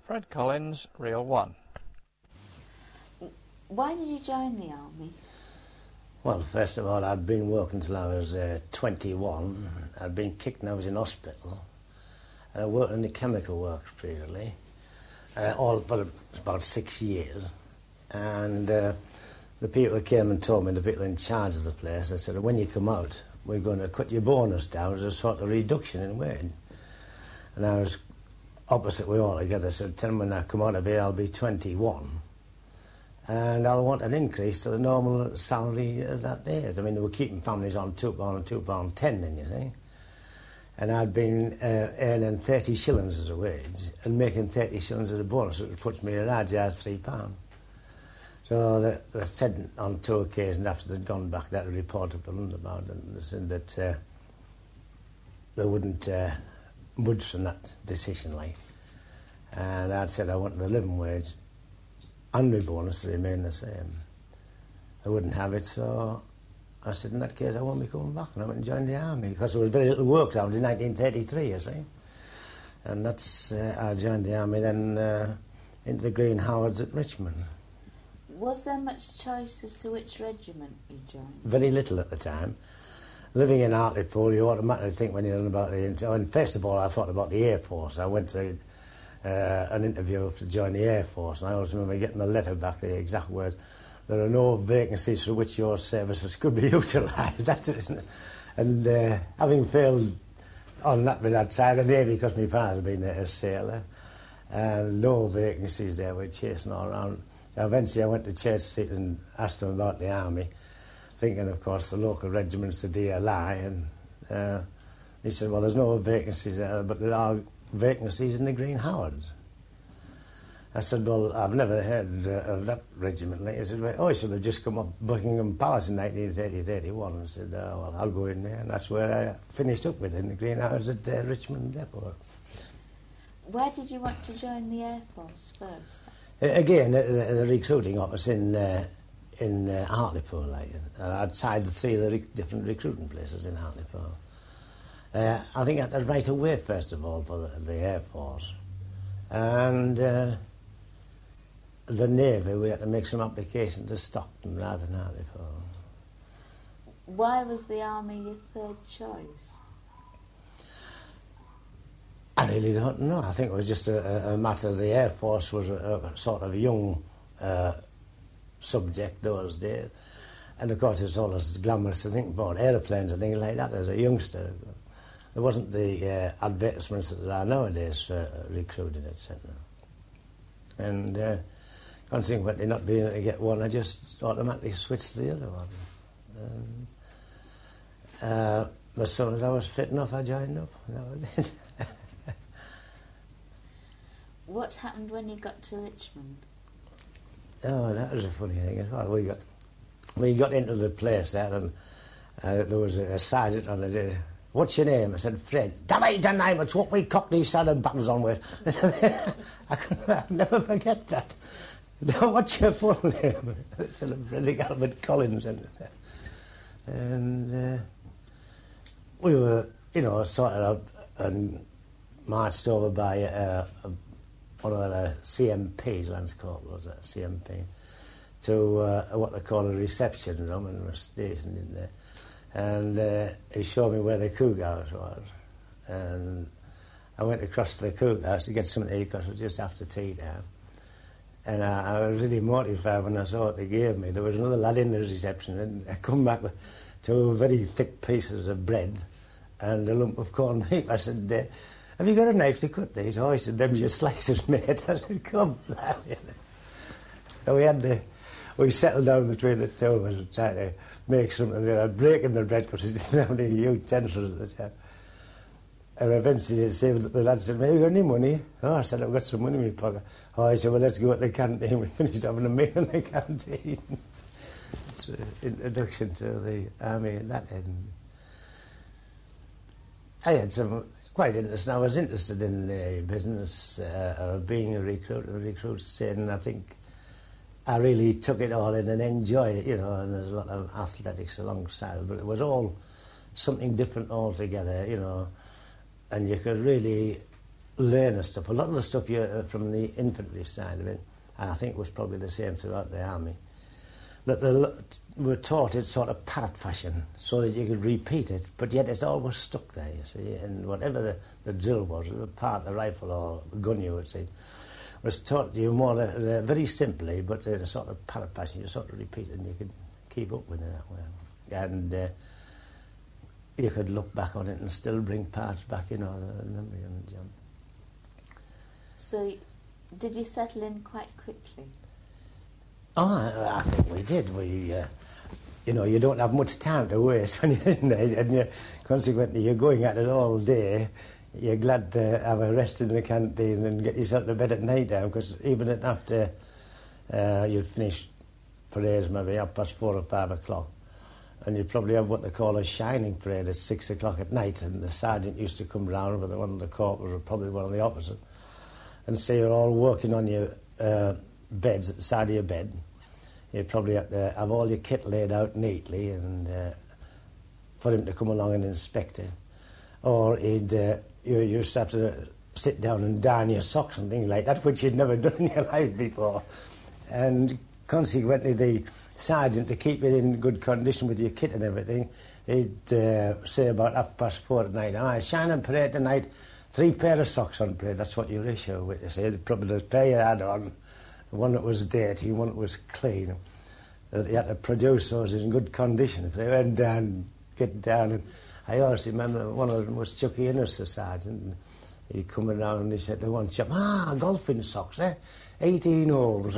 Fred Collins, Reel 1. Why did you join the army? Well, first of all, I'd been working till I was 21. I'd been kicked and I was in hospital. I worked in the chemical works previously, all for about 6 years. And the people came and told me, the people in charge of the place, they said, when you come out, we're going to cut your bonus down as a sort of reduction in wage. And I was opposite we all together, so tell them when I come out of here I'll be 21. And I'll want an increase to the normal salary of that day. I mean, they were keeping families on £2 and £2.10 then, you see. And I'd been earning 30 shillings as a wage and making 30 shillings as a bonus, which puts me at a £3. So they said on 2 occasions after they'd gone back, that report up to London about it, and they said that they wouldn't budge from that decision, like. And I'd said I wanted the living wage and my bonus to remain the same. They wouldn't have it, so I said, in that case, I won't be coming back. And I went and joined the army, because there was very little work around in 1933, you see. And that's, I joined the army then into the Green Howards at Richmond. Was there much choice as to which regiment you joined? Very little at the time. Living in Hartlepool, you automatically think when you're about the... And first of all, I thought about the Air Force. I went to an interview to join the Air Force, and I always remember getting a letter back, the exact words, there are no vacancies for which your services could be utilised. That's it, isn't it? And having failed on that bit, I tried the Navy because my father had been a sailor, and no vacancies there, we're chasing all around. Eventually I went to Church Street and asked them about the army, thinking, of course, the local regiment's the DLI, and he said, well, there's no vacancies there, but there are vacancies in the Green Howards. I said, well, I've never heard of that regiment. He said, well, it should have just come up Buckingham Palace in 1930-31. I said, well, I'll go in there, and that's where I finished up with, in the Green Howards at Richmond Depot. Where did you want to join the Air Force first? Again, the recruiting office in Hartlepool. Like, I'd tried 3 of the different recruiting places in Hartlepool. I think I had to write away, first of all, for the Air Force. And the Navy, we had to make some application to Stockton rather than Hartlepool. Why was the Army your third choice? I really don't know. I think it was just a matter of the Air Force was a sort of young subject those days. And of course it's all as glamorous to think about aeroplanes and things like that as a youngster. There wasn't the advertisements that there are nowadays for recruiting, etc. And consequently not being able to get one, I just automatically switched to the other one. As soon as I was fit enough, I joined up. That was it. What happened when you got to Richmond? Oh, that was a funny thing as well. We got into the place there, and there was a sergeant on the day. What's your name? I said, Fred. That ain't the name, it's what we Cockneys said and buttons on with. I'll never forget that. What's your full name? I said, Frederick Albert Collins. And we were, sorted out and marched over by one of the CMPs, Lance Corporal was it, CMP, to what they call a reception room, and we were stationed in there. And he showed me where the cookhouse was. And I went across to the cookhouse to get something to eat because it was just after tea time. And I was really mortified when I saw what they gave me. There was another lad in the reception, and I come back with 2 very thick pieces of bread and a lump of corned beef. I said, have you got a knife to cut these? Oh, he said, them's your slices, mate. I said, come, lad. So we settled down between the 2 of us and tried to make something, breaking the bread because we didn't have any utensils at the time. And eventually the lad said, have you got any money? Oh, I said, I've got some money in my pocket. Oh, he said, well, let's go to the canteen. We finished having a meal in the canteen. It's an introduction to the army at that end. I had some quite interesting. I was interested in the business of being a recruit, the recruits stayed, and I think I really took it all in and enjoyed it, and there's a lot of athletics alongside, but it was all something different altogether, and you could really learner stuff. A lot of the stuff from the infantry side of it, and I think it was probably the same throughout the army, that they were taught in sort of parrot fashion so that you could repeat it, but yet it's always stuck there, you see. And whatever the drill was, the part, the rifle or gun you would see, was taught to you more very simply, but in a sort of parrot fashion. You sort of repeat it and you could keep up with it that way. And you could look back on it and still bring parts back, you know, the memory. So, did you settle in quite quickly? Oh, I think we did. You know, you don't have much time to waste when you're in there, and consequently you're going at it all day. You're glad to have a rest in the canteen and get yourself to bed at night time, because even after you'd finished parades maybe 4:30 or 5 o'clock, and you'd probably have what they call a shining parade at 6 o'clock at night, and the sergeant used to come round with one of the corporals, or probably one of the opposite, and say you're all working on your beds at the side of your bed. You'd probably have to have all your kit laid out neatly and for him to come along and inspect it. Or you used to have to sit down and darn your socks and things like that, which you'd never done in your life before. And consequently, the sergeant, to keep it in good condition with your kit and everything, he'd say about 4:30 at night, shining parade tonight, 3 pair of socks on parade. That's what your issue with, you see. Probably the pair you had on, one that was dirty, one that was clean. You had to produce those in good condition. If they went down, get down. And I always remember one of them was Chucky Innes, the sergeant. And he'd come around and he said to one chap, golfing socks, 18 holes.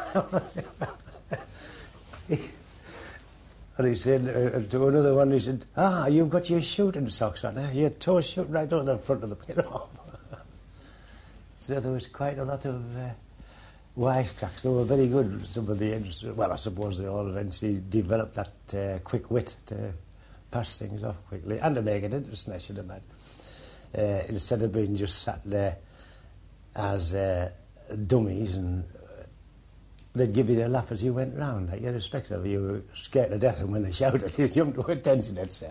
And he said to another one, he said, you've got your shooting socks on, your toes shoot right over the front of the pit off. So there was quite a lot of wisecracks. They were very good, some of the industry. Well, I suppose they all eventually developed that quick wit to pass things off quickly and to make it interesting, I should imagine. Instead of being just sat there as dummies, and they'd give you a laugh as you went round, like irrespective of you were scared to death, and when they shouted, you jumped to attention, etc.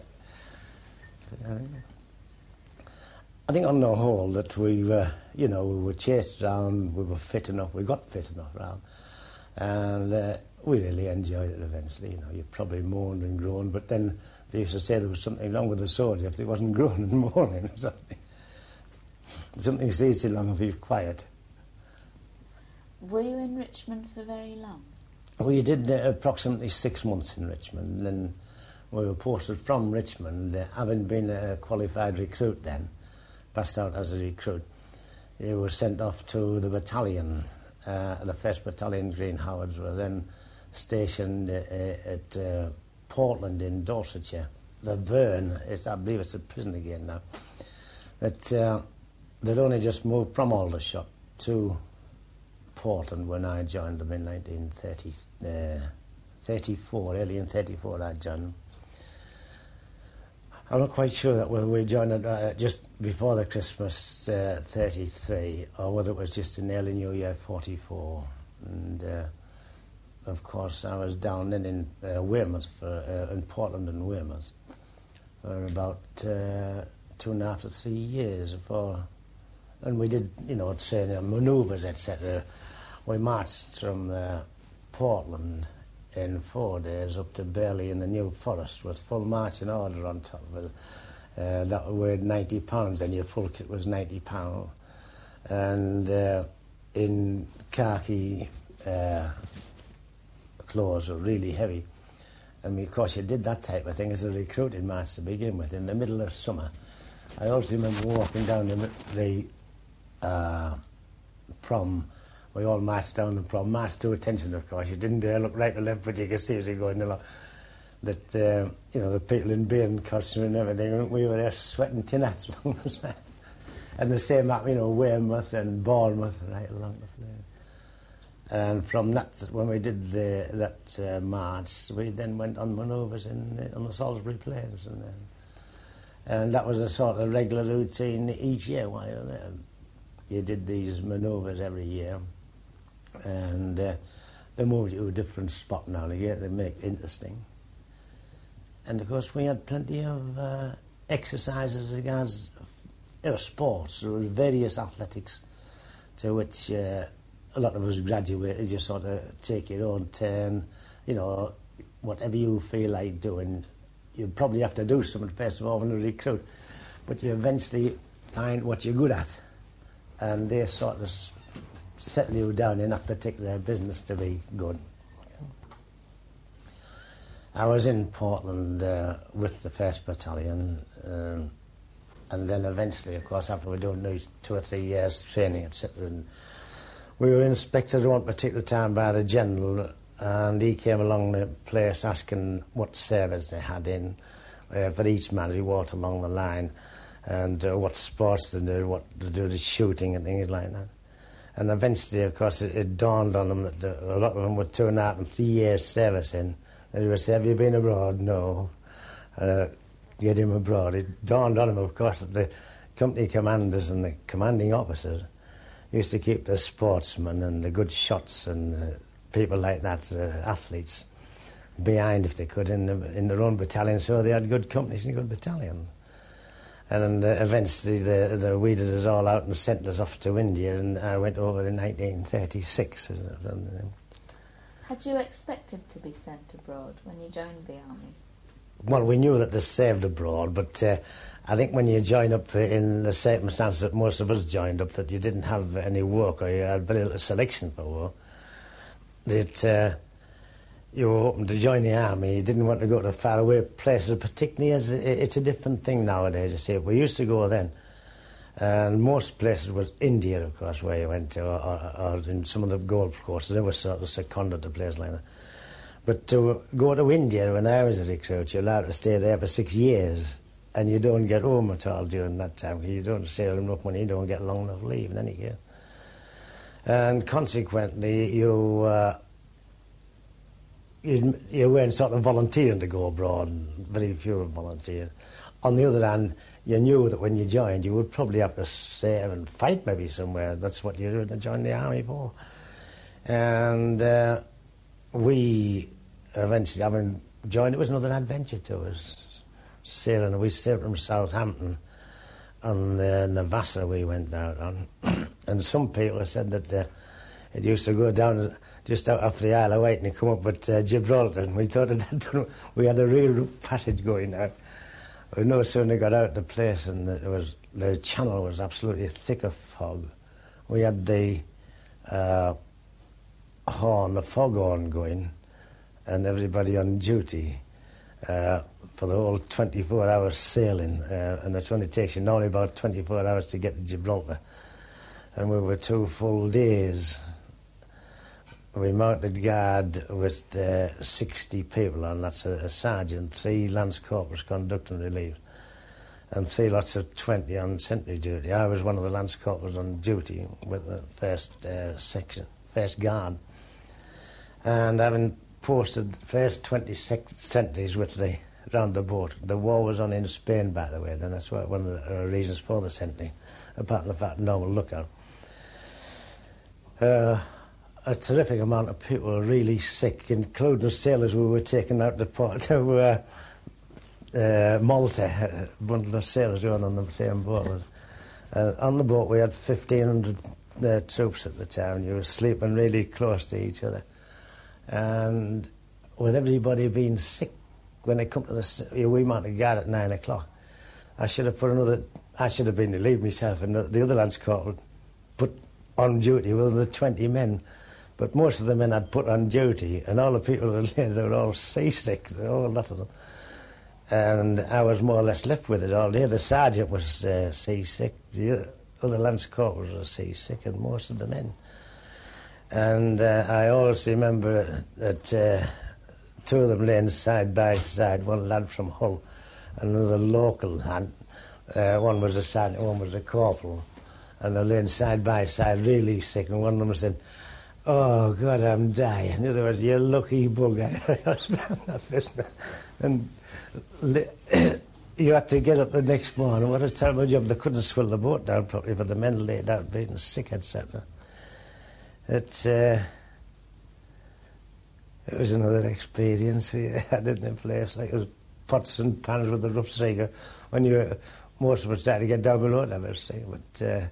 I think on the whole that we were chased around, we were fit enough, we got fit enough around, and we really enjoyed it eventually. You know, you probably moaned and groaned, but then they used to say there was something wrong with the soldier if he wasn't groaning and moaning or something. Something stays too long if he's quiet. Were you in Richmond for very long? We did approximately 6 months in Richmond, and then we were posted from Richmond, having been a qualified recruit then, passed out as a recruit. He was sent off to the battalion, the 1st Battalion Green Howards were then stationed at Portland in Dorsetshire. The Verne, I believe it's a prison again now. But they'd only just moved from Aldershot to Portland when I joined them in 1934, early in 34 I joined them. I'm not quite sure that whether we joined just before the Christmas 33 or whether it was just in early New Year 44. And of course I was down then in Weymouth, in Portland and Weymouth for about 2.5 to 3 years before. And we did, training, manoeuvres, etc. We marched from Portland in 4 days up to Burley in the New Forest with full marching order on top of it. That weighed 90 pounds, and your full kit was 90 pounds. And in khaki clothes were really heavy. And of course you did that type of thing as a recruiting march to begin with in the middle of summer. I also remember walking down the prom. We all marched down the prom, marched to attention, of course. You didn't dare look right or left, but you could see as you go in along that, the people in bathing costume and everything, we were there sweating tin hats along the side. And the same happened, Weymouth and Bournemouth right along the flame. And from that, when we did that march, we then went on manoeuvres on the Salisbury Plains. And that was a sort of regular routine each year while you were there. You did these manoeuvres every year, and they moved you to a different spot now and again to make it interesting. And of course we had plenty of exercises regards sports. There were various athletics to which a lot of us graduated. You sort of take your own turn, you know, whatever you feel like doing. You probably have to do something first of all when you recruit, but you eventually find what you're good at, and they sort of settle you down in that particular business to be good. I was in Portland with the 1st Battalion, and then eventually, of course, after we'd done these 2 or 3 years training, etc., and we were inspected at one particular time by the General, and he came along the place asking what service they had in for each man. He walked along the line, and what sports they do, what to do, the shooting and things like that. And eventually, of course, it dawned on them that a lot of them were 2.5 and 3 years service in. And he would say, "Have you been abroad?" "No." Get him abroad. It dawned on him, of course, that the company commanders and the commanding officers used to keep the sportsmen and the good shots and people like that, athletes, behind if they could in their own battalion, so they had good companies and good battalions. And eventually they weeded us all out and sent us off to India, and I went over in 1936. Had you expected to be sent abroad when you joined the army? Well, we knew that they served abroad, but I think when you join up in the circumstances that most of us joined up, that you didn't have any work or you had very little selection for work, that you were hoping to join the army. You didn't want to go to faraway places, particularly as it's a different thing nowadays. You see, we used to go then, and most places was India, of course, where you went to, or in some of the golf courses. They were sort of seconded to places like that. But to go to India when I was a recruit, you're allowed to stay there for 6 years, and you don't get home at all during that time. You don't save enough money, you don't get long enough leave in any case. And consequently, you weren't sort of volunteering to go abroad, and very few volunteered. On the other hand, you knew that when you joined, you would probably have to serve and fight maybe somewhere. That's what you were to join the army for. And we eventually, having joined, it was another adventure to us. Sailing, we sailed from Southampton on the Navassa we went out on. And some people said that it used to go down just out off the Isle of Wight and come up at Gibraltar, and we thought we had a real rough passage going out. We no sooner got out the place, and the channel was absolutely thick of fog. We had the foghorn going, and everybody on duty for the whole 24 hours sailing, and it only takes you normally about 24 hours to get to Gibraltar. And we were 2 full days. We mounted guard with 60 people on. That's a sergeant, 3 lance corporals conducting relief, and 3 lots of 20 on sentry duty. I was one of the lance corporals on duty with the first guard. And having posted first 20 sentries round the boat. The war was on in Spain, by the way, then that's one of the reasons for the sentry, apart from the fact normal lookout. A terrific amount of people were really sick, including the sailors we were taking out to port to Malta. One of the sailors going on the same boat. On the boat we had 1,500 troops at the time. You were sleeping really close to each other. And with everybody being sick, when they come to we mounted guard at 9 o'clock. I should have been relieved myself, and the other lance corporal put on duty with the 20 men. But most of the men had put on duty, and all the people they were all seasick, a whole lot of them. And I was more or less left with it all day. The sergeant was seasick, the other lance corporals were seasick, and most of the men. And I always remember that 2 of them laying side by side, one lad from Hull, another local lad. One was a sergeant, one was a corporal, and they're laying side by side, really sick, and one of them said, "Oh, God, I'm dying." In other words, "You lucky bugger." And you had to get up the next morning. What a terrible job. They couldn't swill the boat down properly, for the men laid out being sick, etc. It was another experience we had in a place like it was pots and pans with the rough rigger. When most of us tried to get down below, I must say, but there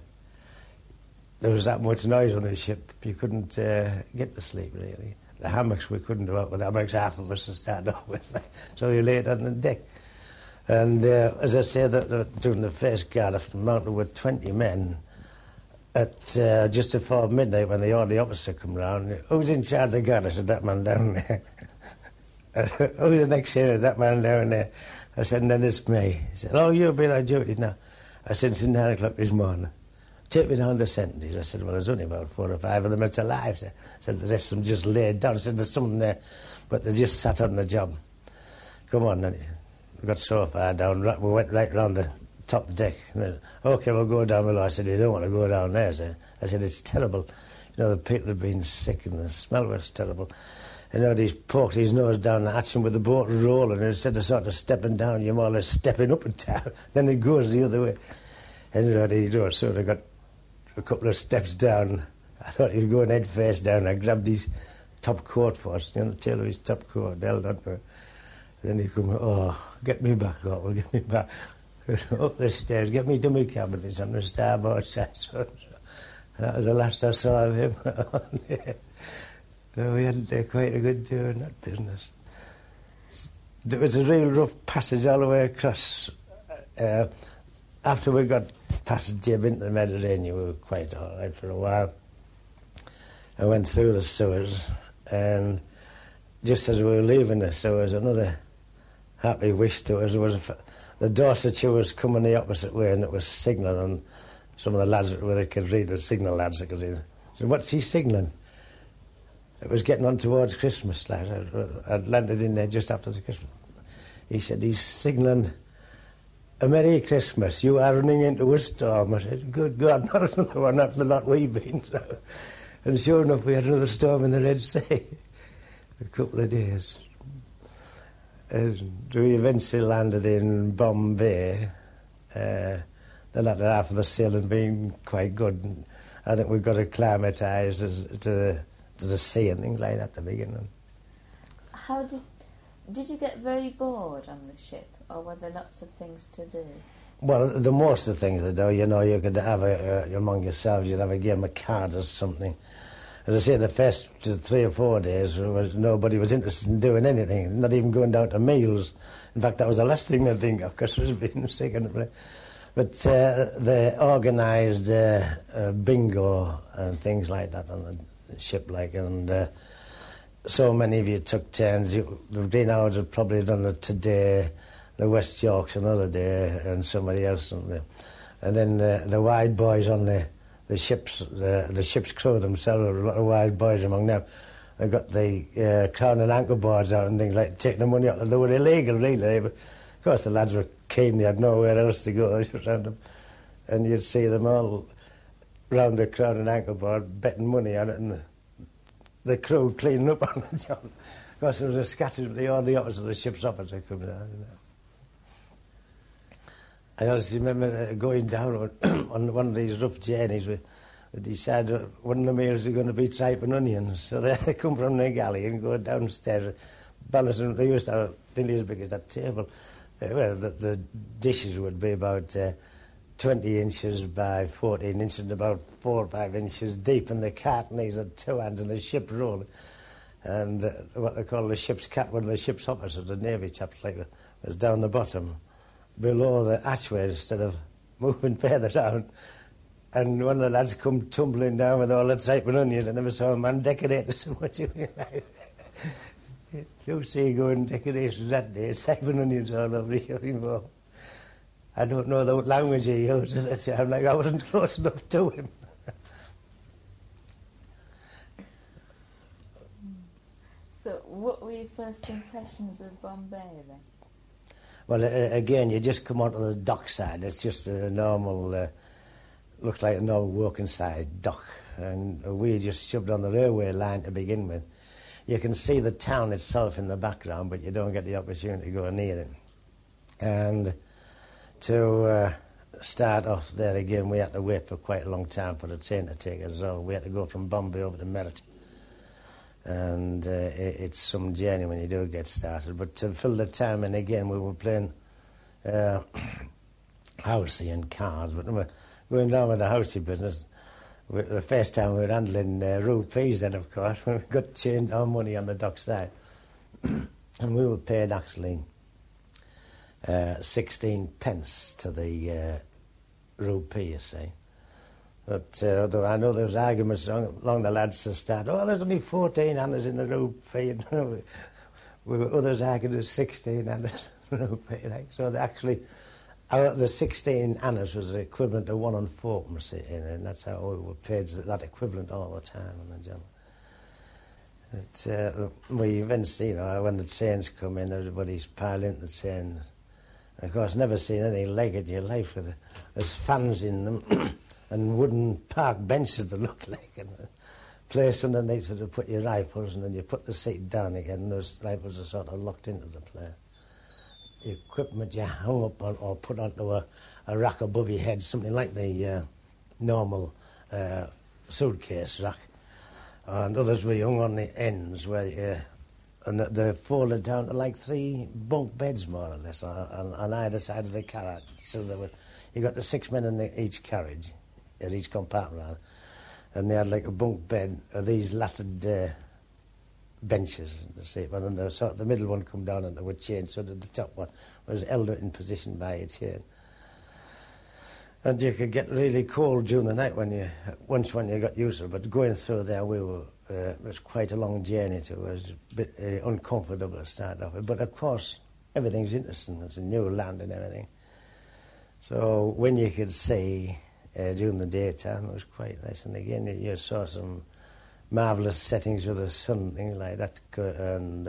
was that much noise on the ship, you couldn't get to sleep, really. The hammocks we couldn't do out with hammocks, half of us to start off with, so you laid on the deck. And as I say, during the first guard, I mounted with 20 men at just before midnight when the orderly officer come round. Who's in charge of the guard? I said, that man down there. I said, who's the next here? That man down there. I said, and then it's me. He said, oh, you've been on duty now. I said, since 9 o'clock this morning. Take me down to sentries. I said, well, there's only about 4 or 5 of them that's alive. I said, the rest of them just laid down. I said, there's some there, but they just sat on the job. Come on, then. We got so far down, we went right round the top deck. OK, we'll go down below. I said, you don't want to go down there. I said, it's terrible. You know, the people have been sick and the smell was terrible. You know, he's poked his nose down the hatch and with the boat rolling, and instead of sort of stepping down, you're more or less stepping up and down. Then it goes the other way. And you know, so they got a couple of steps down. I thought he was going head first down. I grabbed his top coat first, you know, the tail of his top coat, held on to it. Then he come, oh, get me back, Lord, get me back. Up the stairs, get me to my cabin. It's on the starboard side. So that was the last I saw of him. No, we had quite a good do in that business. It was a real rough passage all the way across. After we got past the jib into the Mediterranean, we were quite all right for a while. I went through the sewers, and just as we were leaving the sewers, another happy wish to us was the Dorsetshire was coming the opposite way, and it was signalling, and some of the lads that were there could read, the signal lads that could read. So what's he signalling? It was getting on towards Christmas. Like, I'd landed in there just after the Christmas. He said, he's signalling a Merry Christmas. You are running into a storm. I said, good God, not another one, not the lot we've been. So, and sure enough, we had another storm in the Red Sea. A couple of days. And we eventually landed in Bombay. The latter half of the sailing being quite good. I think we got acclimatised to the sea and things like that at the beginning. How did you get very bored on the ship, or were there lots of things to do? Well, the most of the things to do, you know, you could have among yourselves, you'd have a game of cards or something. As I say, the first 3 or 4 days, nobody was interested in doing anything, not even going down to meals. In fact, that was the last thing I think of, because we was being sick. But they organised bingo and things like that on the ship, like, and so many of you took turns. The Green Hours had probably done it today, the West Yorks another day, and somebody else. And then the wide boys on the ship's crew themselves, there were a lot of wide boys among them. They got the crown and ankle boards out and things like taking the money out. They were illegal, really. But of course, the lads were keen. They had nowhere else to go. And you'd see them all round the crown and ankle board betting money on it, and the crew cleaning up on the job. Of course, there was a scattered the opposite of the ship's officer coming down. I also remember going down on one of these rough journeys. We decided one of the meals were going to be tripe and onions. So they had to come from the galley and go downstairs, balancing. They used to have nearly as big as that table. Well, the dishes would be about 20 inches by 14 inches and about 4 or 5 inches deep, and the cartonies had 2 hands and the ship rolling. And what they call the ship's cat, one of the ship's officers, the Navy chaps, like, was down the bottom, below the hatchway, instead of moving further down. And one of the lads come tumbling down with all the tripe and onions. I never saw a man decorate so much in my life. You see going decorations that day, tripe and onions all over here. I don't know the language he uses. I'm like, I wasn't close enough to him. So what were your first impressions of Bombay then? Well, again, you just come onto the dock side. It's just a normal, looks like a normal working side dock. And we just shoved on the railway line to begin with. You can see the town itself in the background, but you don't get the opportunity to go near it. And to start off there again, we had to wait for quite a long time for the train to take us over. We had to go from Bombay over to Meerut. And it's some journey when you do get started. But to fill the time in again, we were playing housey and cars, but when we were going down with the housey business, the first time we were handling rupees then, of course, when we got changed our money on the dockside. And we were paid actually 16 pence to the rupee, you see. But although I know there was arguments along the lads to start, oh, there's only 14 annas in the rupee. Others argued there's 16 annas in the rupee. Like. So they actually, the 16 annas was the equivalent to 1 and 4, and that's how we were paid that equivalent all the time on the job. We eventually, when the trains come in, everybody's piled into the train. And of course, never seen anything like it in your life. There's fans in them and wooden park benches that look like it. Place underneath it to put your rifles, and then you put the seat down again, and those rifles are sort of locked into the place. The equipment you hung up on or put onto a rack above your head, something like the normal suitcase rack. And others were hung on the ends where and they're folded down to like 3 bunk beds, more or less, on either side of the carriage. So you got the 6 men in each carriage, at each compartment, and they had like a bunk bed of these latted benches. And then the middle one come down and they would chain, so that the top one was held in position by a chain. And you could get really cold during the night when you got used to it. But going through there, it was quite a long journey too. It was a bit uncomfortable to start off with. But of course, everything's interesting. It's a new land and everything. So when you could see during the daytime, it was quite nice. And again, you saw some marvellous settings with the sun, things like that. And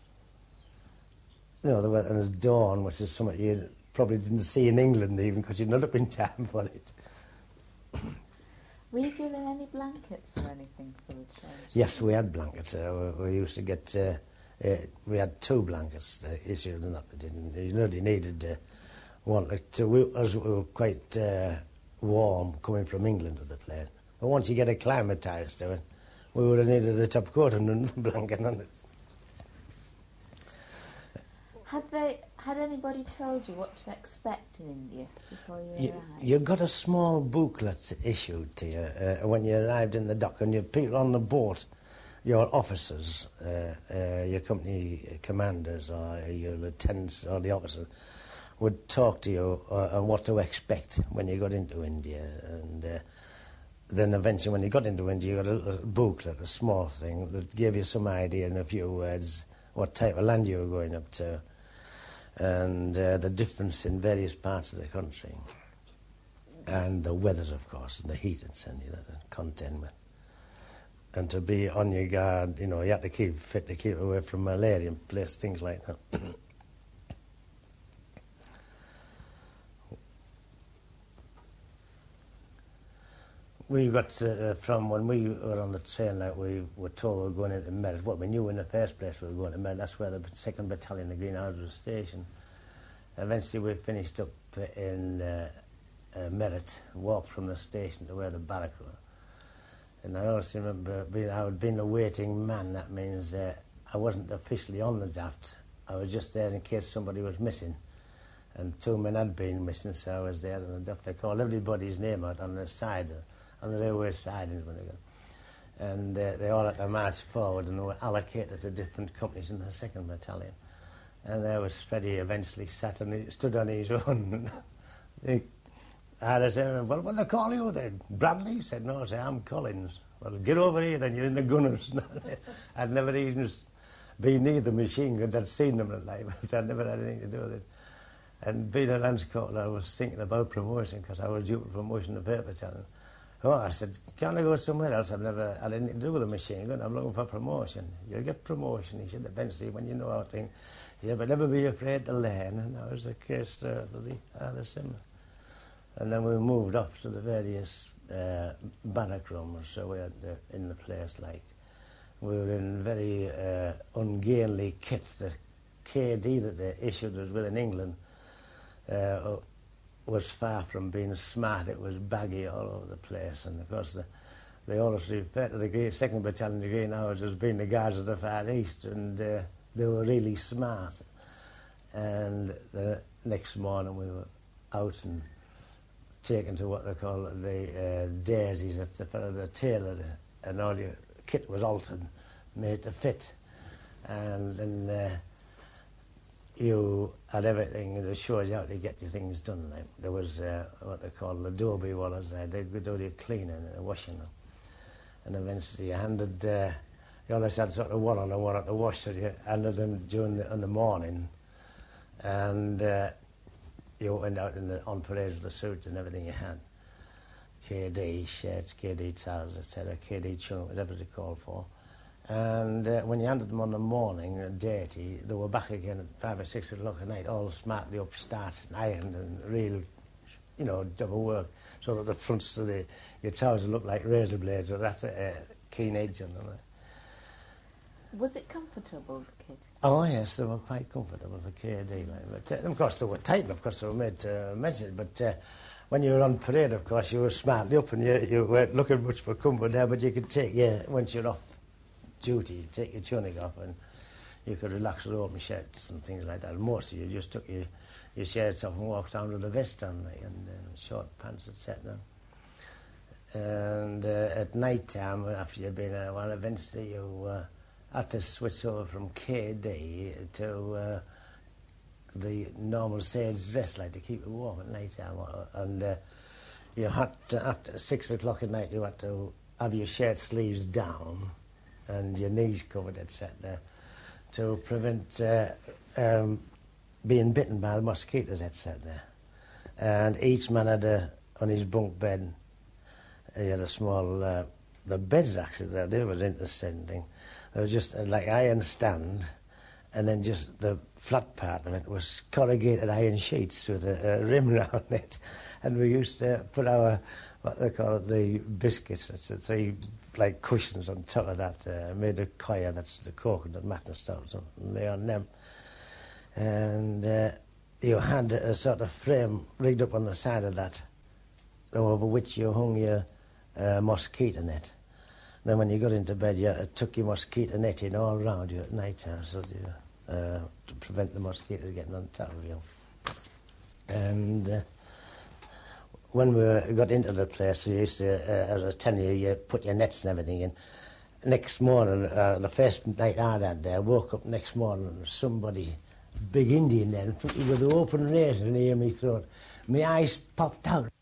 there was dawn, which is something you probably didn't see in England even, because you'd not up in time for it. Were you given any blankets or anything for the train? Yes, we had blankets. We used to get, we had 2 blankets issued, and that we didn't. You needed one. As we were quite warm coming from England to the plane. But once you get acclimatised to it, we would have needed a top coat and another blanket on it. Had anybody told you what to expect in India before you arrived? You got a small booklet issued to you when you arrived in the dock, and your people on the boat, your officers, your company commanders or your lieutenants or the officers, would talk to you on what to expect when you got into India. And then eventually when you got into India, you got a little booklet, a small thing, that gave you some idea in a few words what type of land you were going up to, and the difference in various parts of the country, and the weather, of course, and the heat and containment. And to be on your guard, you had to keep fit to keep away from malaria and things like that. We got from when we were on the train, like we were told we were going into Merit. What we knew in the first place we were going to Merit. That's where the 2nd Battalion, the Green Arrows, was stationed. Eventually we finished up in Merit, walked from the station to where the barrack was. And I also remember I had been a waiting man. That means I wasn't officially on the draft. I was just there in case somebody was missing. And 2 men had been missing, so I was there on the draft. They called everybody's name out on the side, on the railway sidings when they got. And they all had to march forward, and they were allocated to different companies in the 2nd Battalion. And there was Freddie eventually stood on his own. I said, well, what do they call you then? Bradley? He said, no, I said, I'm Collins. Well, get over here then, you're in the gunners. I'd never even been near the machine gun. I'd seen them in life, but I'd never had anything to do with it. And being a Lance Corporal, I was thinking about promotion, because I was due for promotion to paper battalion. Oh, I said, can't I go somewhere else? I've never had anything to do with a machine gun. I'm looking for promotion. You'll get promotion, he said, eventually, when you know how things. Yeah, but never be afraid to learn. And that was the case for the similar. And then we moved off to the various barrack rooms, so we had in the place, like, we were in very ungainly kit. The KD that they issued us with in England was far from being smart. It was baggy all over the place, and of course they always referred to the 2nd Battalion, the Green Arrows, as being the guards of the Far East, and they were really smart. And the next morning we were out and taken to what they call the daisies. That's the tailor, and all your kit was altered, made to fit. And then you had everything that showed you how to get your things done. Like, there was what they call adobe wallers there. They'd do the cleaning and washing them. And eventually you handed, you always had sort of one on and one at the wash, so you handed them in the morning. And you went out on parade with the suits and everything you had. KD shirts, KD trousers, etc., KD chunk, whatever they called for. And when you handed them on the morning, dirty, they were back again at 5 or 6 o'clock at night, all smartly up, starched and ironed and real, double work, so that the fronts of your trousers looked like razor blades with that keen edge on them. Was it comfortable, the kit? Oh, yes, they were quite comfortable, the KD. But, of course, they were tight, and of course, they were made to measure. But when you were on parade, of course, you were smartly up, and you weren't looking much for comfort there, but you could once you're off duty, you take your tunic off, and you could relax with open shirts and things like that. And most of you just took your shirts off and walked down with the vest on, and short pants, etc. And at night time, after you'd been a while, eventually you had to switch over from KD to the normal sage dress, like to keep it warm at night time. And you had to, after 6 o'clock at night, you had to have your shirt sleeves down and your knees covered, etc., to prevent being bitten by the mosquitoes, etc. And each man had on his bunk bed, he had a small, the beds actually there, they was an interesting thing. There was just like iron stand, and then just the flat part of it was corrugated iron sheets with a rim around it. And we used to put our, what they call it, the biscuits, it's the 3 like cushions on top of that, made of coir, that's the coconut mat and stuff, so lay on them. And you had a sort of frame rigged up on the side of that, over which you hung your mosquito net. Then when you got into bed, you took your mosquito net in all round you at night time, so to prevent the mosquitoes getting on top of you. And when we got into the place, we used to, as I was telling you, you put your nets and everything in. Next morning, the first night I had there, I woke up next morning, somebody, big Indian then, with an open razor near me throat. My eyes popped out.